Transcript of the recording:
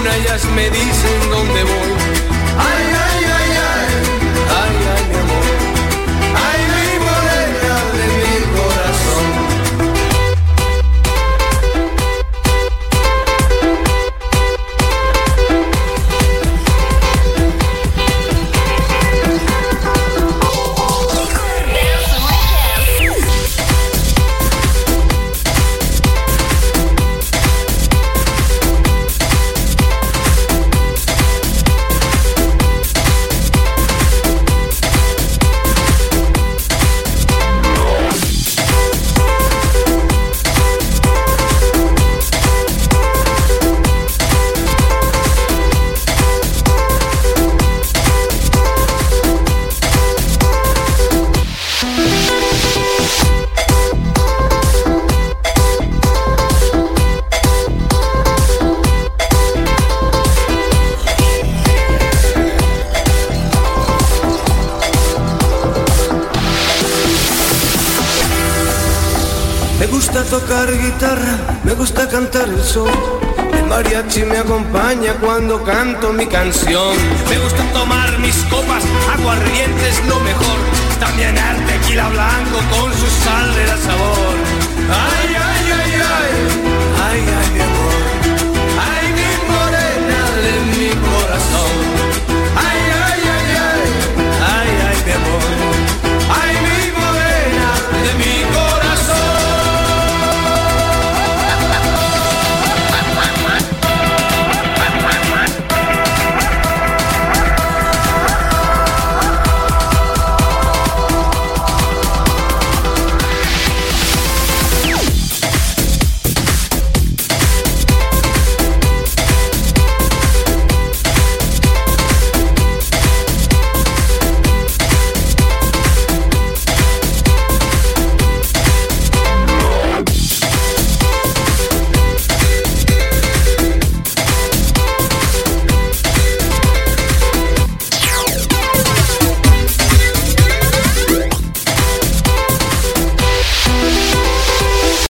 luna, ellas me dicen dónde voy. Ay, ay, ay, ay, ay, ay, mi amor. Ay, mi morena de mi corazón. Me gusta tocar guitarra, me gusta cantar el sol. El mariachi me acompaña cuando canto mi canción. Me gusta tomar mis copas, aguardiente es lo mejor. También el tequila blanco con su sal de sabor. Ay, ay,